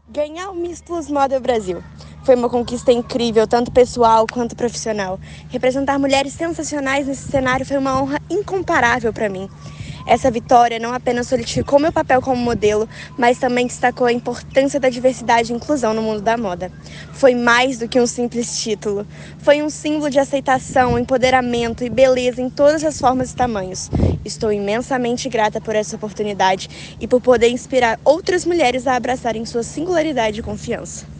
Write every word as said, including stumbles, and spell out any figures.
Ganhar o Miss Plus Model Brasil foi uma conquista incrível, tanto pessoal quanto profissional. Representar mulheres sensacionais nesse cenário foi uma honra incomparável para mim. Essa vitória não apenas solidificou meu papel como modelo, mas também destacou a importância da diversidade e inclusão no mundo da moda. Foi mais do que um simples título. Foi um símbolo de aceitação, empoderamento e beleza em todas as formas e tamanhos. Estou imensamente grata por essa oportunidade e por poder inspirar outras mulheres a abraçarem sua singularidade e confiança.